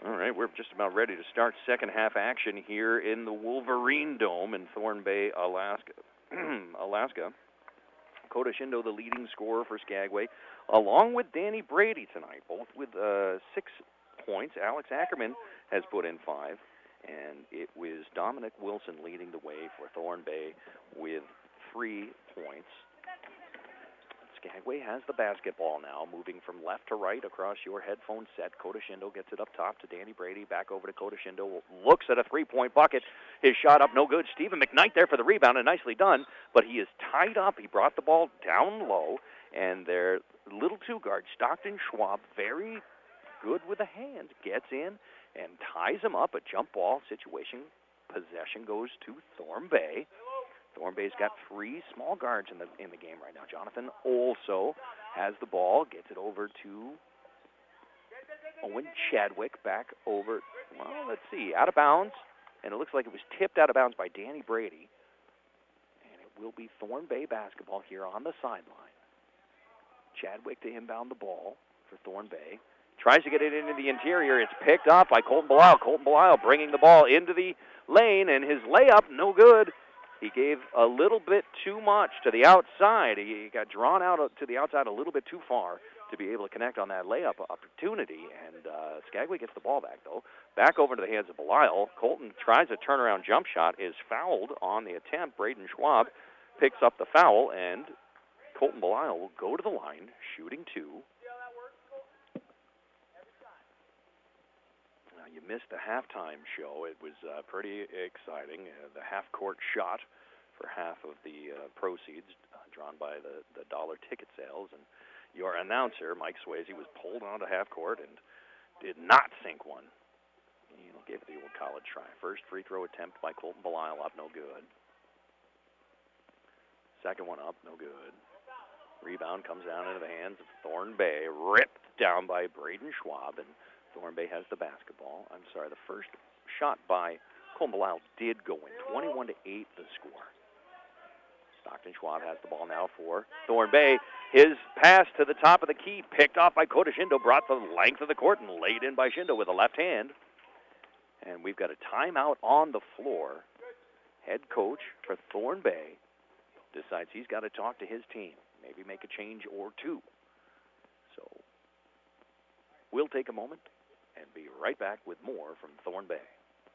All right, we're just about ready to start second half action here in the Wolverine Dome in Thorn Bay, Alaska. Alaska. Kota Shindo, the leading scorer for Skagway, along with Danny Brady tonight, both with 6 points. Alex Ackerman has put in 5, and it was Dominic Wilson leading the way for Thorn Bay with 3 points. Skagway has the basketball now, moving from left to right across your headphone set. Kota Shindo gets it up top to Danny Brady, back over to Kota Shindo, looks at a 3-point bucket. His shot up, no good. Stephen McKnight there for the rebound, and nicely done, but he is tied up. He brought the ball down low, and their little two-guard, Stockton Schwab, very good with the hands, gets in and ties him up. A jump ball situation. Possession goes to Thorn Bay. Thorn Bay's got 3 small guards in the game right now. Jonathan also has the ball, gets it over to Owen Chadwick, back over, well, let's see, out of bounds, and it looks like it was tipped out of bounds by Danny Brady. And it will be Thorn Bay basketball here on the sideline. Chadwick to inbound the ball for Thorn Bay. Tries to get it into the interior. It's picked up by Colton Belisle. Colton Belisle bringing the ball into the lane, and his layup, no good. He gave a little bit too much to the outside. He got drawn out to the outside a little bit too far to be able to connect on that layup opportunity. And Skagway gets the ball back, though. Back over to the hands of Belisle. Colton tries a turnaround jump shot, is fouled on the attempt. Braden Schwab picks up the foul, and Colton Belisle will go to the line, shooting 2. You missed the halftime show. It was pretty exciting. The half-court shot for half of the proceeds drawn by the dollar ticket sales. And your announcer, Mike Swayze, was pulled onto half-court and did not sink one. He gave it the old college try. First free throw attempt by Colton Belisle up, no good. Second one up, no good. Rebound comes down into the hands of Thorn Bay, ripped down by Braden Schwab, and Thorn Bay has the basketball. I'm sorry, the first shot by Colton Belisle did go in. 21-8 the score. Stockton Schwab has the ball now for Thorn Bay. His pass to the top of the key, picked off by Kota Shindo, brought the length of the court and laid in by Shindo with a left hand. And we've got a timeout on the floor. Head coach for Thorn Bay decides he's got to talk to his team, maybe make a change or 2. So we'll take a moment and be right back with more from Thorn Bay.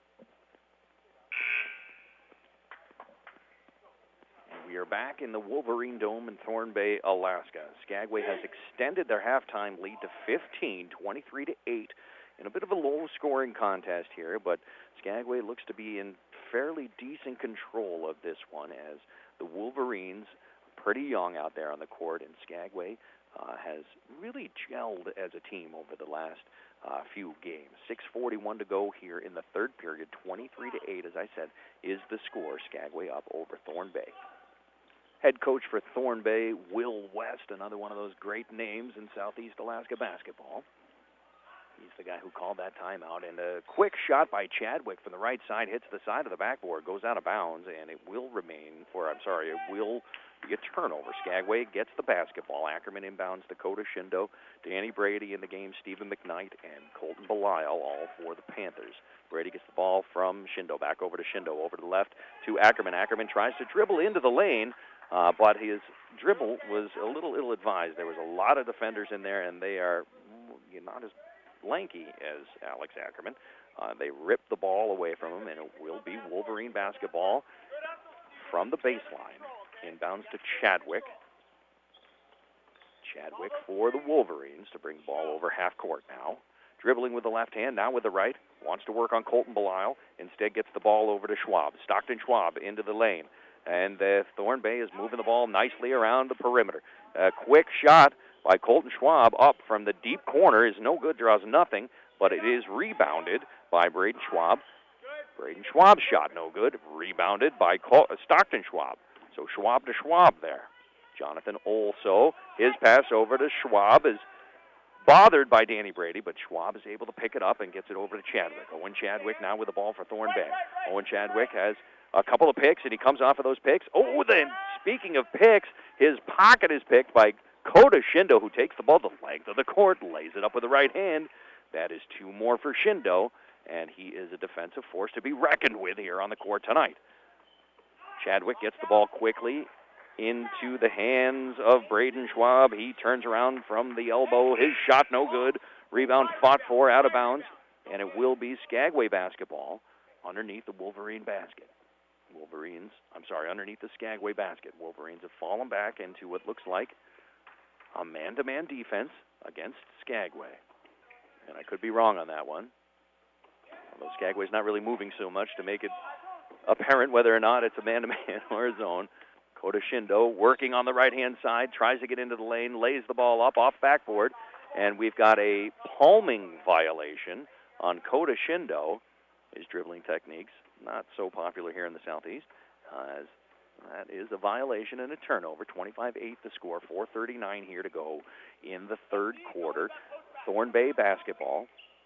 And we are back in the Wolverine Dome in Thorn Bay, Alaska. Skagway has extended their halftime lead to 15, 23-8, in a bit of a low-scoring contest here, but Skagway looks to be in fairly decent control of this one, as the Wolverines are pretty young out there on the court, and Skagway has really gelled as a team over the last few games. 6:41 to go here in the third period. 23-8, as I said, is the score. Skagway up over Thorn Bay. Head coach for Thorn Bay, Will West, another one of those great names in Southeast Alaska basketball. He's the guy who called that timeout. And a quick shot by Chadwick from the right side hits the side of the backboard, goes out of bounds, and it will be a turnover. Skagway gets the basketball. Ackerman inbounds to Kota Shindo. Danny Brady in the game, Stephen McKnight, and Colton Belisle, all for the Panthers. Brady gets the ball from Shindo, back over to Shindo, over to the left to Ackerman. Ackerman tries to dribble into the lane, but his dribble was a little ill-advised. There was a lot of defenders in there, and they are not as lanky as Alex Ackerman. They ripped the ball away from him, and it will be Wolverine basketball from the baseline. Inbounds to Chadwick. Chadwick for the Wolverines to bring the ball over half court now. Dribbling with the left hand, now with the right. Wants to work on Colton Belisle. Instead gets the ball over to Schwab. Stockton Schwab into the lane. And Thorn Bay is moving the ball nicely around the perimeter. A quick shot by Colton Schwab up from the deep corner is no good, draws nothing, but it is rebounded by Braden Schwab. Braden Schwab's shot no good, rebounded by Stockton Schwab. So Schwab to Schwab there. Jonathan also, his pass over to Schwab is bothered by Danny Brady, but Schwab is able to pick it up and gets it over to Chadwick. Owen Chadwick now with the ball for Thorn Bay. Owen Chadwick has a couple of picks, and he comes off of those picks. Oh, then speaking of picks, his pocket is picked by Kota Shindo, who takes the ball the length of the court, lays it up with the right hand. That is 2 more for Shindo, and he is a defensive force to be reckoned with here on the court tonight. Chadwick gets the ball quickly into the hands of Braden Schwab. He turns around from the elbow. His shot no good. Rebound fought for, out of bounds, and it will be Skagway basketball underneath the Wolverine basket. Underneath the Skagway basket. Wolverines have fallen back into what looks like a man-to-man defense against Skagway. And I could be wrong on that one. Although Skagway's not really moving so much to make it apparent whether or not it's a man-to-man or a zone. Kota Shindo working on the right-hand side, tries to get into the lane, lays the ball up off backboard, and we've got a palming violation on Kota Shindo. His dribbling techniques, not so popular here in the Southeast, as that is a violation and a turnover. 25-8 the score, 4:39 here to go in the third quarter. Thorn Bay basketball.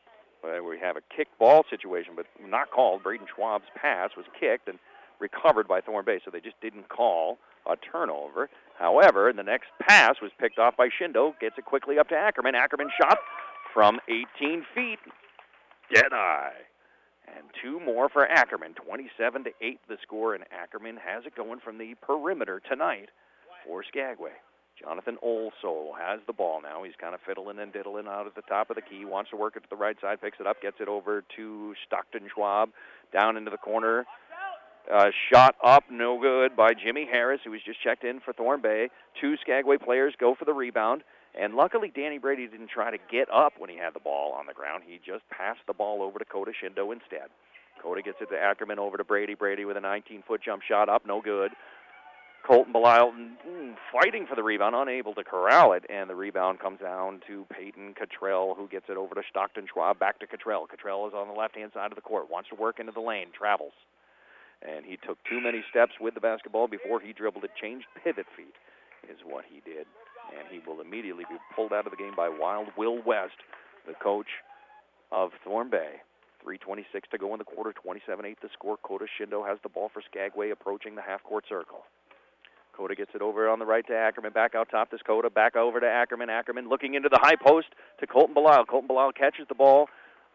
We have a kick ball situation, but not called. Braden Schwab's pass was kicked and recovered by Thorn Bay, so they just didn't call a turnover. However, the next pass was picked off by Shindo, gets it quickly up to Ackerman. Ackerman shot from 18 feet. Dead eye. And 2 more for Ackerman. 27-8 the score, and Ackerman has it going from the perimeter tonight for Skagway. Jonathan Olso has the ball now. He's kind of fiddling and diddling out at the top of the key. Wants to work it to the right side, picks it up, gets it over to Stockton Schwab. Down into the corner. Shot up, no good by Jimmy Harris, who was just checked in for Thorn Bay. 2 Skagway players go for the rebound. And luckily, Danny Brady didn't try to get up when he had the ball on the ground. He just passed the ball over to Kota Shindo instead. Kota gets it to Ackerman, over to Brady. Brady with a 19-foot jump shot up, no good. Colton Belisle fighting for the rebound, unable to corral it, and the rebound comes down to Peyton Cottrell, who gets it over to Stockton Schwab, back to Cottrell. Cottrell is on the left-hand side of the court, wants to work into the lane, travels. And he took too many steps with the basketball before he dribbled it. Changed pivot feet is what he did. And he will immediately be pulled out of the game by Wild Will West, the coach of Thorn Bay. 3:26 to go in the quarter, 27-8 the score. Kota Shindo has the ball for Skagway, approaching the half-court circle. Kota gets it over on the right to Ackerman. Back out top to Kota. Back over to Ackerman. Ackerman looking into the high post to Colton Belisle. Colton Belisle catches the ball.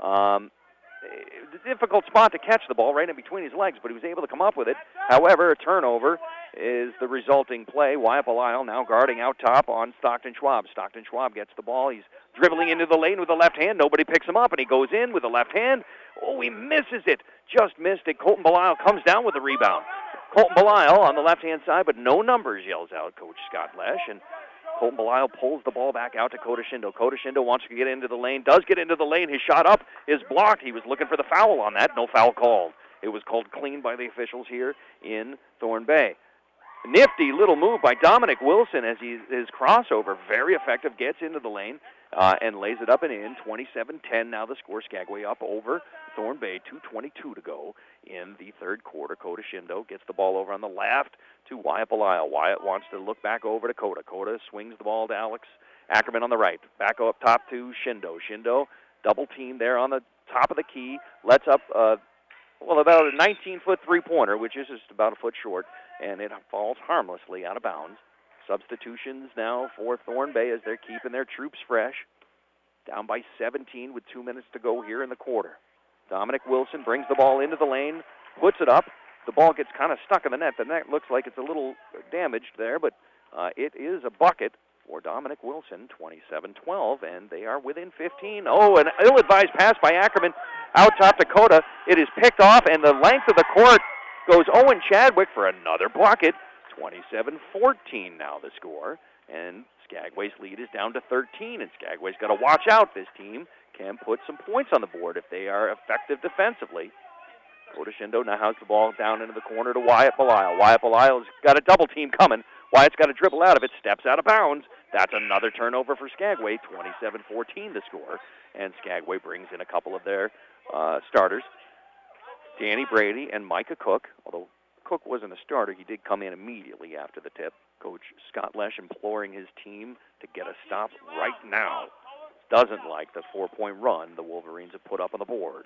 Difficult spot to catch the ball right in between his legs, but he was able to come up with it. However, a turnover is the resulting play. Wyatt Belisle now guarding out top on Stockton Schwab. Stockton Schwab gets the ball. He's dribbling into the lane with the left hand. Nobody picks him up, and he goes in with the left hand. Oh, he misses it. Just missed it. Colton Belisle comes down with the rebound. Colton Belisle on the left-hand side, but no numbers, yells out Coach Scott Lesh. And Colton Belisle pulls the ball back out to Kota Shindo. Kota Shindo wants to get into the lane, does get into the lane. His shot up is blocked. He was looking for the foul on that. No foul called. It was called clean by the officials here in Thorn Bay. Nifty little move by Dominic Wilson as his crossover, very effective, gets into the lane and lays it up and in. 27-10 now the score. Skagway up over Thorn Bay. 2:22 to go in the third quarter. Kota Shindo gets the ball over on the left to Wyatt Belisle. Wyatt wants to look back over to Kota. Kota swings the ball to Alex Ackerman on the right. Back up top to Shindo. Shindo double team there on the top of the key. Lets up about a 19-foot three-pointer, which is just about a foot short, and it falls harmlessly out of bounds. Substitutions now for Thorn Bay as they're keeping their troops fresh. Down by 17 with 2 minutes to go here in the quarter. Dominic Wilson brings the ball into the lane, puts it up. The ball gets kind of stuck in the net. The net looks like it's a little damaged there, but it is a bucket for Dominic Wilson, 27-12, and they are within 15. Oh, an ill-advised pass by Ackerman out top to Kota. It is picked off, and the length of the court goes Owen Chadwick for another bucket. 27-14 now the score, and Skagway's lead is down to 13, and Skagway's got to watch out. This team can put some points on the board if they are effective defensively. Kota Shindo now has the ball down into the corner to Wyatt Belisle. Wyatt Belisle's got a double team coming. Wyatt's got to dribble out of it, steps out of bounds. That's another turnover for Skagway. 27-14 the score, and Skagway brings in a couple of their starters. Danny Brady and Micah Cook, although Cook wasn't a starter, he did come in immediately after the tip. Coach Scott Lesh imploring his team to get a stop right now. Doesn't like the 4-point run the Wolverines have put up on the board.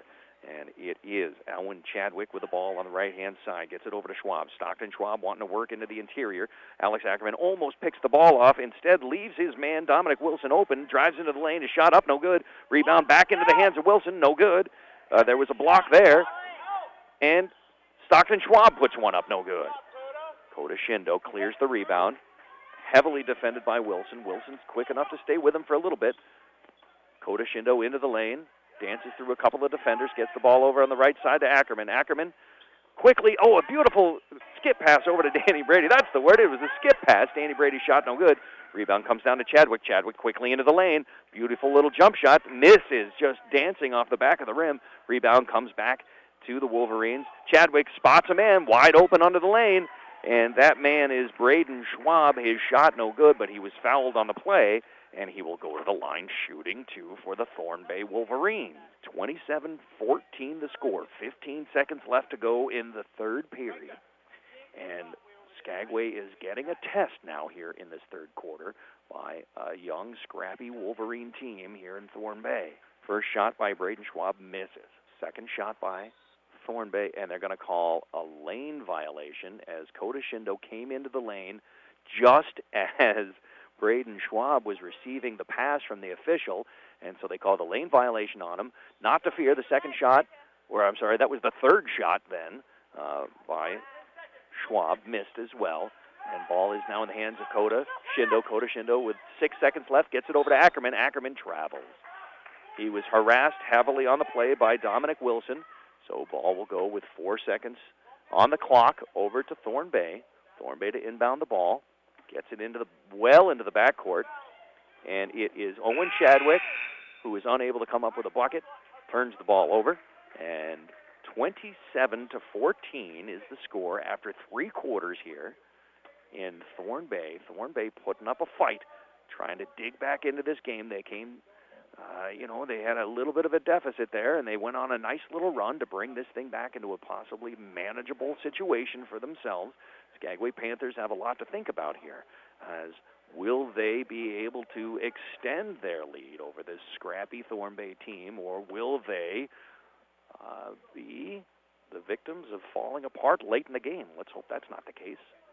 And it is Owen Chadwick with the ball on the right-hand side. Gets it over to Schwab. Stockton Schwab wanting to work into the interior. Alex Ackerman almost picks the ball off. Instead, leaves his man, Dominic Wilson, open. Drives into the lane. His shot up, no good. Rebound back into the hands of Wilson, no good. There was a block there. And Stockton Schwab puts one up, no good. Kota Shindo clears the rebound. Heavily defended by Wilson. Wilson's quick enough to stay with him for a little bit. Kota Shindo into the lane. Dances through a couple of defenders, gets the ball over on the right side to Ackerman. Ackerman quickly, a beautiful skip pass over to Danny Brady. That's the word. It was a skip pass. Danny Brady's shot, no good. Rebound comes down to Chadwick. Chadwick quickly into the lane. Beautiful little jump shot. Misses, just dancing off the back of the rim. Rebound comes back to the Wolverines. Chadwick spots a man wide open under the lane, and that man is Braden Schwab. His shot, no good, but he was fouled on the play. And he will go to the line shooting, too, for the Thorn Bay Wolverines. 27-14 the score. 15 seconds left to go in the third period. And Skagway is getting a test now here in this third quarter by a young, scrappy Wolverine team here in Thorn Bay. First shot by Braden Schwab misses. Second shot by Thorn Bay, and they're going to call a lane violation as Kota Shindo came into the lane just as Braden Schwab was receiving the pass from the official, and so they called a lane violation on him. Not to fear, the second shot, that was the third shot then by Schwab, missed as well. And ball is now in the hands of Kota Shindo. Kota Shindo with 6 seconds left gets it over to Ackerman. Ackerman travels. He was harassed heavily on the play by Dominic Wilson, so ball will go with 4 seconds on the clock over to Thorn Bay. Thorn Bay to inbound the ball. Gets it into the backcourt, and it is Owen Chadwick, who is unable to come up with a bucket, turns the ball over, and 27-14 is the score after 3 quarters here in Thorn Bay. Thorn Bay putting up a fight, trying to dig back into this game. They came, they had a little bit of a deficit there, and they went on a nice little run to bring this thing back into a possibly manageable situation for themselves. Skagway Panthers have a lot to think about here, as will they be able to extend their lead over this scrappy Thorn Bay team, or will they be the victims of falling apart late in the game? Let's hope that's not the case.